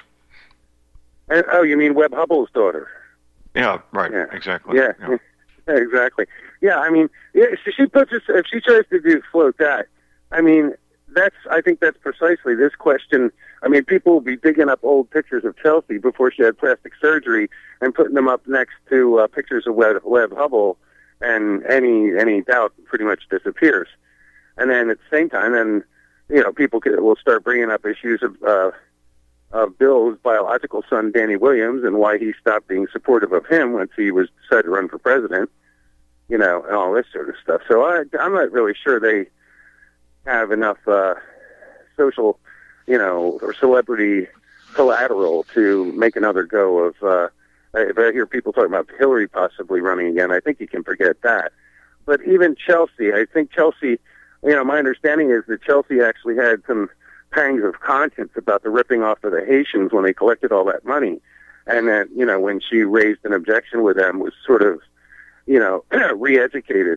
And, oh, you mean Webb Hubbell's daughter? Yeah, right, yeah. exactly. Yeah, yeah. exactly. Yeah, I mean, yeah, if she puts us, if she tries to do float that, I mean, that's, I think that's precisely this question. I mean, people will be digging up old pictures of Chelsea before she had plastic surgery and putting them up next to uh, pictures of Webb, Webb Hubbell, and any any doubt pretty much disappears. And then at the same time, then, you know, people could, will start bringing up issues of, uh, of Bill's biological son, Danny Williams, and why he stopped being supportive of him once he was decided to run for president, you know, and all this sort of stuff. So I, I'm not really sure they have enough uh, social, you know, or celebrity collateral to make another go of, uh, if I hear people talking about Hillary possibly running again, I think you can forget that. But even Chelsea, I think Chelsea, you know, my understanding is that Chelsea actually had some pangs of conscience about the ripping off of the Haitians when they collected all that money. And that, you know, when she raised an objection with them, was sort of, you know, re-educated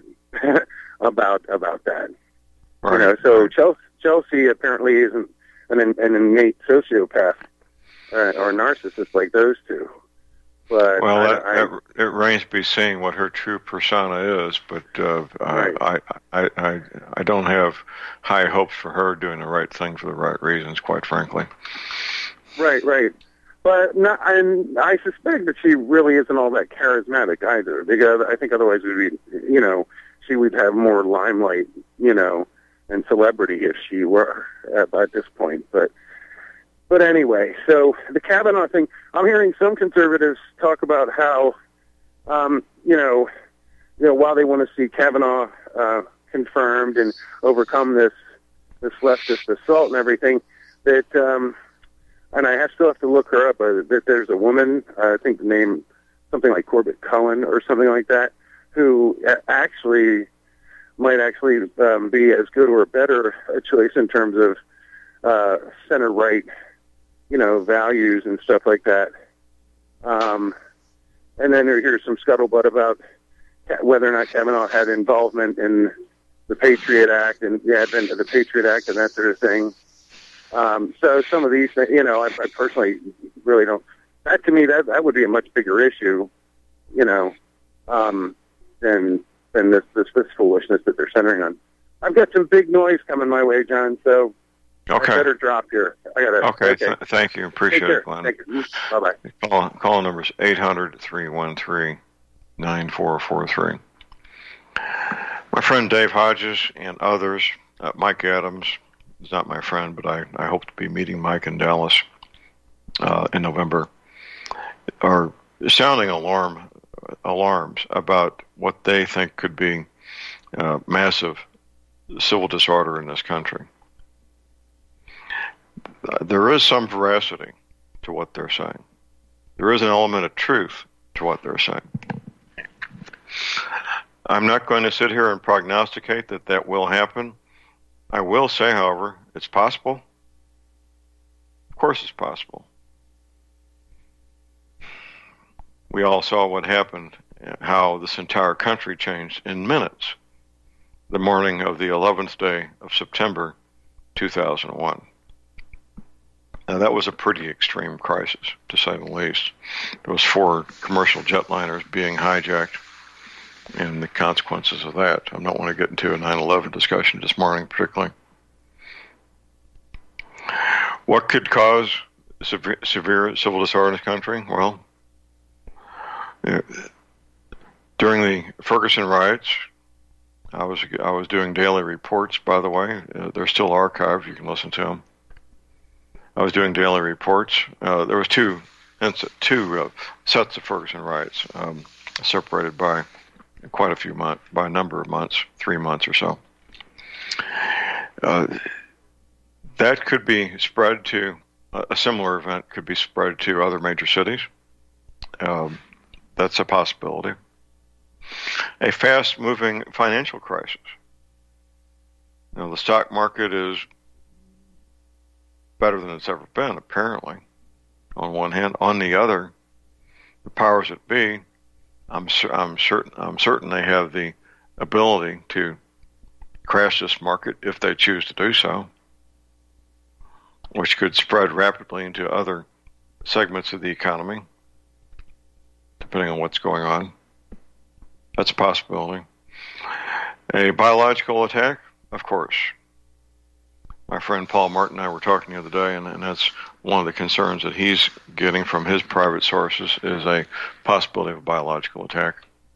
about about that. Right. You know, so Chelsea, Chelsea apparently isn't an, an innate sociopath. uh, or narcissists like those two. But well, I, that, I, that, it remains to be seen what her true persona is. But uh, right. I, I, I, I don't have high hopes for her doing the right thing for the right reasons, quite frankly. Right, right. But not, and I suspect that she really isn't all that charismatic either, because I think otherwise we'd be, you know, she would have more limelight, you know, and celebrity if she were at, at this point. But but anyway, so the Kavanaugh thing, I'm hearing some conservatives talk about how, um, you know, you know, while they want to see Kavanaugh uh, confirmed and overcome this this leftist assault and everything, that. Um, And I have, still have to look her up, uh, that there's a woman, uh, I think the name, something like Corbett Cohen or something like that, who actually might actually um, be as good or better a choice in terms of uh, center-right, you know, values and stuff like that. Um, and then here's some scuttlebutt about whether or not Kavanaugh had involvement in the Patriot Act and the advent of the Patriot Act and that sort of thing. Um, so some of these, you know, I, I personally really don't. That to me, that that would be a much bigger issue, you know, um, than than this, this this foolishness that they're centering on. I've got some big noise coming my way, John. So okay. I better drop here. I got to. Okay. okay. Th- thank you. Appreciate it, Glenn. Thank you. Bye bye. Call, call number is eight hundred, three one three, nine four four three. My friend Dave Hodges and others, uh, Mike Adams. He's not my friend, but I, I hope to be meeting Mike in Dallas uh, in November, are sounding alarm alarms about what they think could be uh, massive civil disorder in this country. Uh, there is some veracity to what they're saying. There is an element of truth to what they're saying. I'm not going to sit here and prognosticate that that will happen. I will say, however, it's possible. Of course it's possible. We all saw what happened, how this entire country changed in minutes, the morning of the eleventh day of September, two thousand one. Now, that was a pretty extreme crisis, to say the least. There was four commercial jetliners being hijacked, and the consequences of that. I don't want to get into a nine eleven discussion this morning, particularly. What could cause severe, severe civil disorder in this country? Well, during the Ferguson riots, I was I was doing daily reports. By the way, uh, they're still archived. You can listen to them. I was doing daily reports. Uh, there was two two uh, sets of Ferguson riots, um, separated by quite a few months, by a number of months, three months or so. Uh, that could be spread to, uh, a similar event could be spread to other major cities. Um, that's a possibility. A fast-moving financial crisis. Now, the stock market is better than it's ever been, apparently, on one hand. On the other, the powers that be, I'm, I'm certain I'm certain they have the ability to crash this market if they choose to do so, which could spread rapidly into other segments of the economy, depending on what's going on. That's a possibility. A biological attack, of course. My friend Paul Martin and I were talking the other day, and, and that's one of the concerns that he's getting from his private sources is a possibility of a biological attack.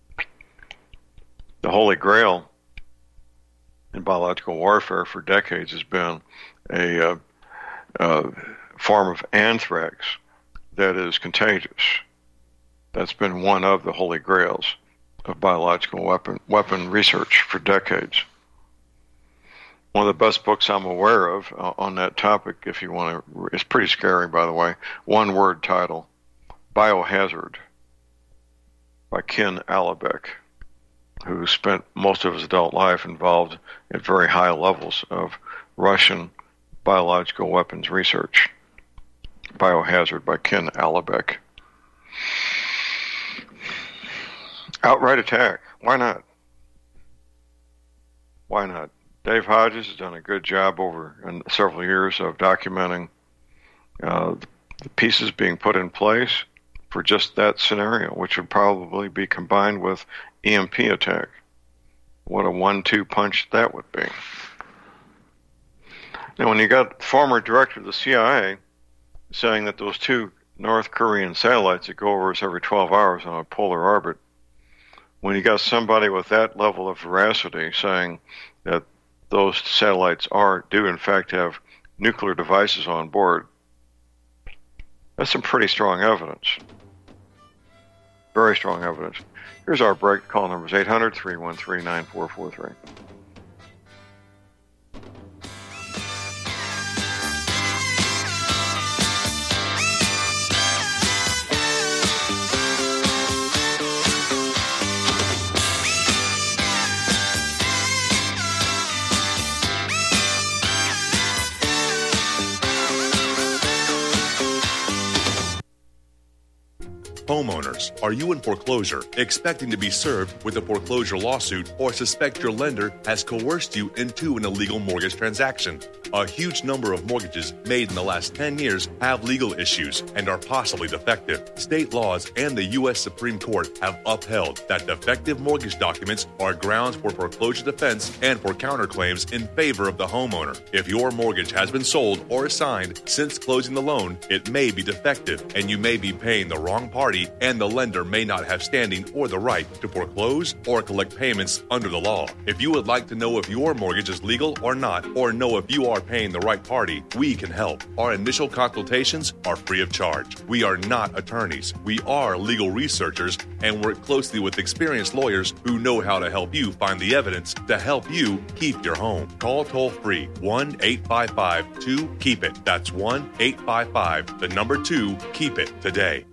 The Holy Grail in biological warfare for decades has been a uh, uh, form of anthrax that is contagious. That's been one of the Holy Grails of biological weapon weapon research for decades. One of the best books I'm aware of uh, on that topic, if you want to, it's pretty scary, by the way. One word title, Biohazard, by Ken Alibek, who spent most of his adult life involved at very high levels of Russian biological weapons research. Biohazard by Ken Alibek. Outright attack. Why not? Why not? Dave Hodges has done a good job over several years of documenting uh, the pieces being put in place for just that scenario, which would probably be combined with E M P attack. What a one two punch that would be. Now, when you got former director of the C I A saying that those two North Korean satellites that go over us every twelve hours on a polar orbit, when you got somebody with that level of veracity saying that those satellites are do in fact have nuclear devices on board, that's some pretty strong evidence. Very strong evidence. Here's our break. Call number is eight hundred, three one three, nine four four three. Homeowners, are you in foreclosure, expecting to be served with a foreclosure lawsuit, or suspect your lender has coerced you into an illegal mortgage transaction? A huge number of mortgages made in the last ten years have legal issues and are possibly defective. State laws and the U S Supreme Court have upheld that defective mortgage documents are grounds for foreclosure defense and for counterclaims in favor of the homeowner. If your mortgage has been sold or assigned since closing the loan, it may be defective and you may be paying the wrong party, and the lender may not have standing or the right to foreclose or collect payments under the law. If you would like to know if your mortgage is legal or not, or know if you are paying the right party, we can help. Our initial consultations are free of charge. We are not attorneys. We are legal researchers and work closely with experienced lawyers who know how to help you find the evidence to help you keep your home. Call toll-free one eight five five two keep it. That's one eight five five, the number two, keep it today.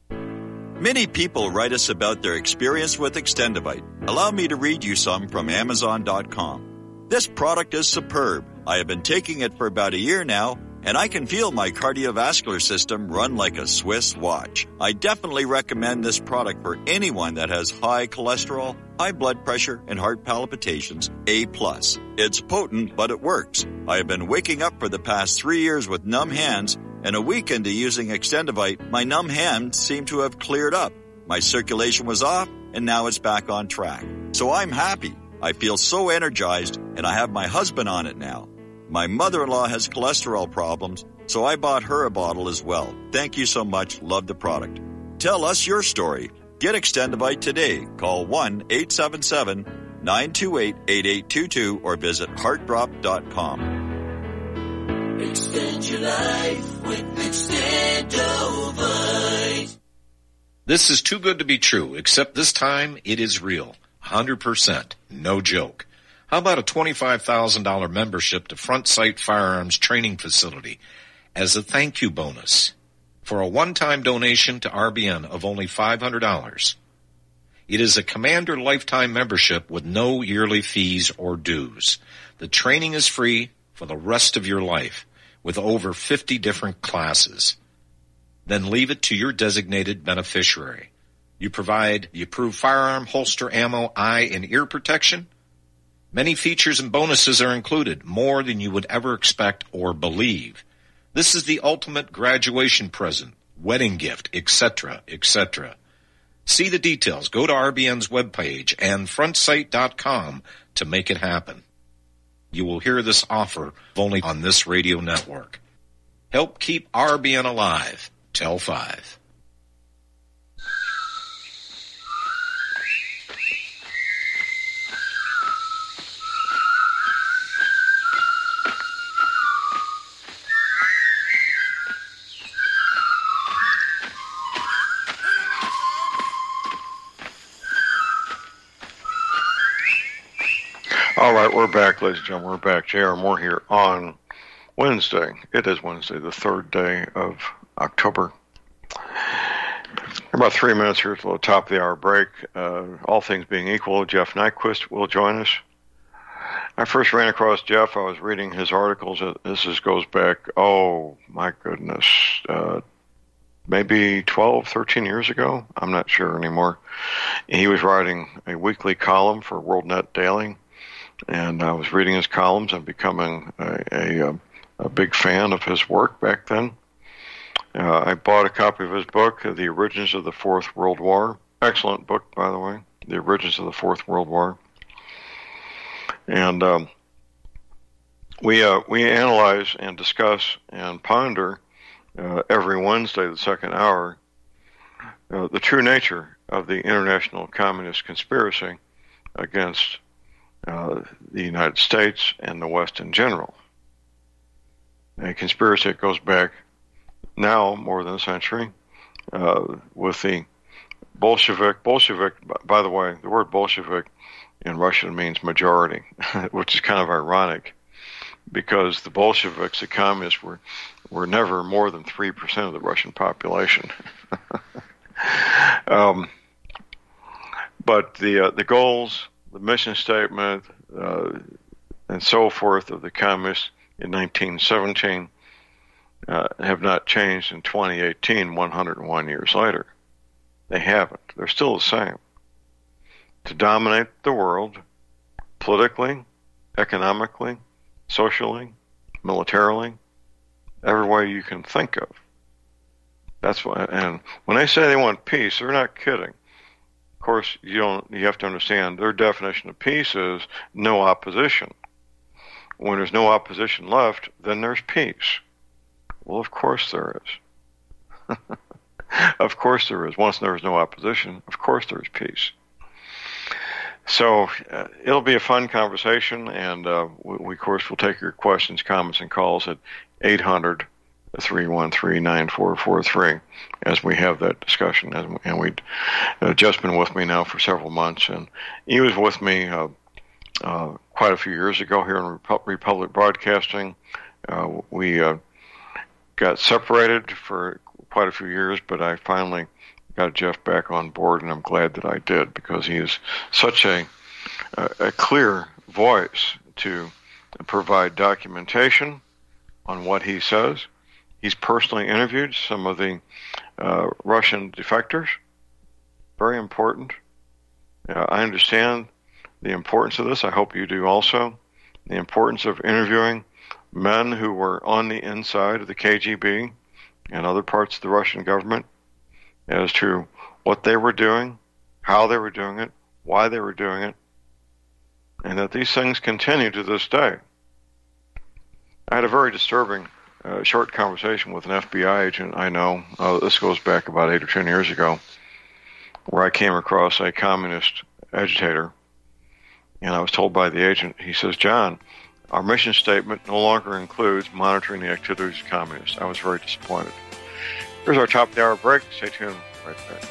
Many people write us about their experience with Extendivite. Allow me to read you some from Amazon dot com. This product is superb. I have been taking it for about a year now, and I can feel my cardiovascular system run like a Swiss watch. I definitely recommend this product for anyone that has high cholesterol, high blood pressure, and heart palpitations, A plus. It's potent, but it works. I have been waking up for the past three years with numb hands, and a week into using Extendivite, my numb hands seem to have cleared up. My circulation was off, and now it's back on track. So I'm happy. I feel so energized, and I have my husband on it now. My mother-in-law has cholesterol problems, so I bought her a bottle as well. Thank you so much. Love the product. Tell us your story. Get Extendivite today. Call one eight seven seven, nine two eight, eight eight two two or visit heart drop dot com. Extend your life with Extendivite. This is too good to be true, except this time it is real. one hundred percent. No joke. How about a twenty-five thousand dollars membership to Front Sight Firearms Training Facility as a thank you bonus for a one-time donation to R B N of only five hundred dollars? It is a Commander lifetime membership with no yearly fees or dues. The training is free for the rest of your life with over fifty different classes. Then leave it to your designated beneficiary. You provide the approved firearm, holster, ammo, eye, and ear protection. Many features and bonuses are included, more than you would ever expect or believe. This is the ultimate graduation present, wedding gift, et cetera, et cetera. See the details. Go to R B N's webpage and front sight dot com to make it happen. You will hear this offer only on this radio network. Help keep R B N alive. Tell five. All right, we're back, ladies and gentlemen. We're back. J R. Moore here on Wednesday. It is Wednesday, the third day of October. About three minutes here to the top of the hour break. Uh, all things being equal, Jeff Nyquist will join us. I first ran across Jeff. I was reading his articles. This is, goes back, oh, my goodness, uh, maybe twelve, thirteen years ago. I'm not sure anymore. He was writing a weekly column for WorldNet Daily. And I was reading his columns and becoming a, a, a big fan of his work back then. Uh, I bought a copy of his book, The Origins of the Fourth World War. Excellent book, by the way, The Origins of the Fourth World War. And um, we uh, we analyze and discuss and ponder uh, every Wednesday, the second hour, uh, the true nature of the international communist conspiracy against uh, the United States and the West in general. A conspiracy that goes back now more than a century uh, with the Bolshevik. Bolshevik, by the way, the word Bolshevik in Russian means majority, which is kind of ironic because the Bolsheviks, the communists, were were never more than three percent of the Russian population. um, but the uh, the goals, the mission statement, uh, and so forth of the communists in nineteen seventeen uh, have not changed in twenty eighteen, one hundred one years later. They haven't. They're still the same. To dominate the world politically, economically, socially, militarily, every way you can think of. That's why. And when they say they want peace, they're not kidding. Of course, you don't. You have to understand their definition of peace is no opposition. When there's no opposition left, then there's peace. Well, of course there is. Of course there is. Once there is no opposition, of course there is peace. So uh, it'll be a fun conversation, and uh, we, we, of course, will take your questions, comments, and calls at eight hundred, three one three, nine four four three as we have that discussion. And we've uh, just been with me now for several months, and he was with me uh, uh, quite a few years ago here in Repu- Republic Broadcasting. Uh, we uh, got separated for quite a few years, but I finally got Jeff back on board, and I'm glad that I did because he is such a a, a clear voice to provide documentation on what he says. He's personally interviewed some of the uh, Russian defectors. Very important. Uh, I understand the importance of this. I hope you do also. The importance of interviewing men who were on the inside of the K G B and other parts of the Russian government as to what they were doing, how they were doing it, why they were doing it, and that these things continue to this day. I had a very disturbing uh, short conversation with an F B I agent I know. Uh, this goes back about eight or ten years ago, where I came across a communist agitator, and I was told by the agent, he says, John, our mission statement no longer includes monitoring the activities of communists. I was very disappointed. Here's our top of the hour break. Stay tuned. Right back.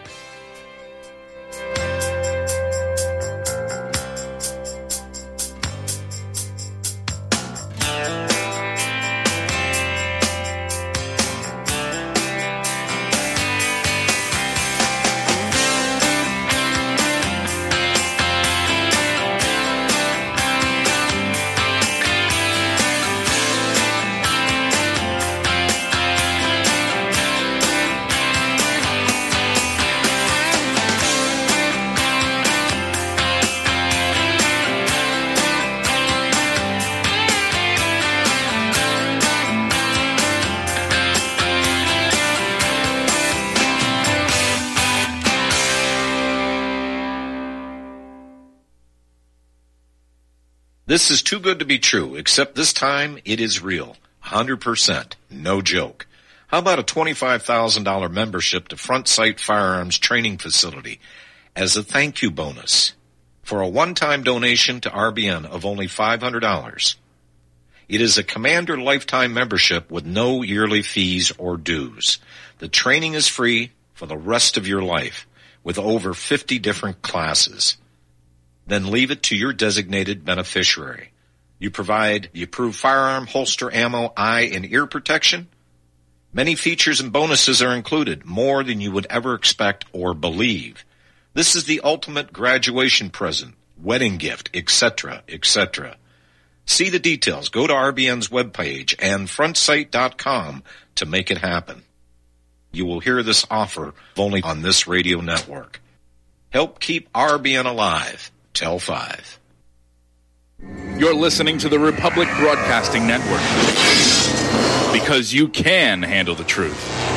This is too good to be true, except this time it is real. one hundred percent. No joke. How about a twenty-five thousand dollars membership to Front Sight Firearms Training Facility as a thank you bonus for a one-time donation to R B N of only five hundred dollars? It is a Commander lifetime membership with no yearly fees or dues. The training is free for the rest of your life with over fifty different classes. Then leave it to your designated beneficiary. You provide the approved firearm, holster, ammo, eye, and ear protection. Many features and bonuses are included, more than you would ever expect or believe. This is the ultimate graduation present, wedding gift, et cetera, et cetera. See the details. Go to R B N's webpage and front sight dot com to make it happen. You will hear this offer only on this radio network. Help keep R B N alive. Tell five. You're listening to the Republic Broadcasting Network. because you can handle the truth.